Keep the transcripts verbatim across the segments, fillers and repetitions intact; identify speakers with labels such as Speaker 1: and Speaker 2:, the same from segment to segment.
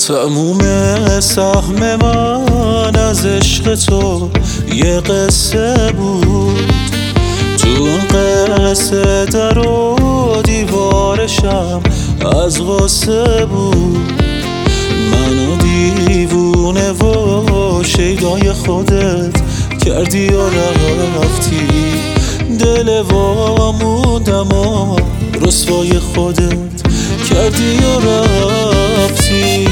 Speaker 1: تموم سهم من از عشق تو یه قصه بود، تو اون قصه در و دیوارشم از غصه بود. منو دیوونه و شیدای خودت کردی و رفتی، دل واموندم و رسوای خودت کردی و رفتی.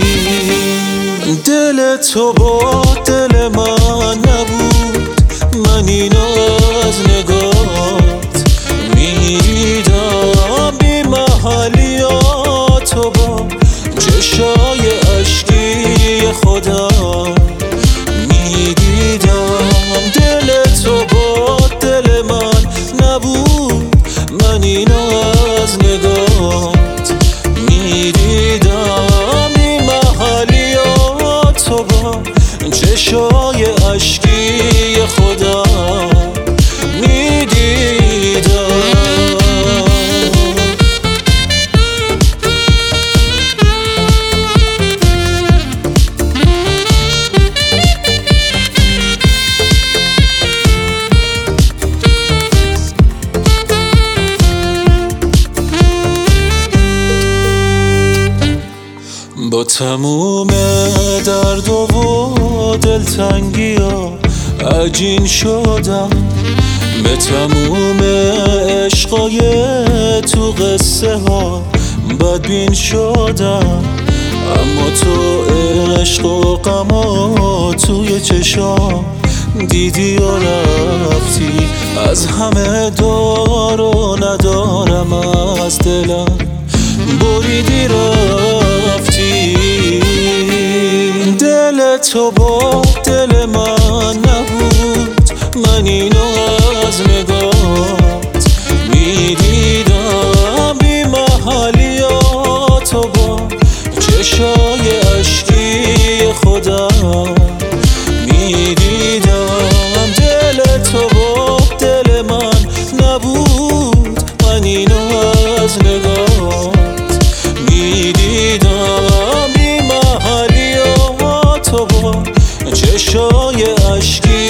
Speaker 1: دل تو با دل من نبود، من اینو از نگات میدیدم، بی محلیاتو با چشای عشقی خودم میدیدم. دل تو با دل من نبود، من اینو از نگات میدیدم، بی محلیاتو با چشای عشقی خودم میدیدم. با تموم درد و دلتنگی ها عجین شدم، به تموم عشقای تو قصه ها بدبین شدم. اما تو عشق و غم توی چشام دیدی و رفتی، از همه دار و ندارم از دلم بریدی رفتی. دل تو با دل من نبود، من اینو از نگات میدیدم، بی محلیاتو با چشای عشقی خودم میدیدم. دل تو با دل من نبود، من اینو از نگات میدیدم، بی محلیاتو با چشای عشقی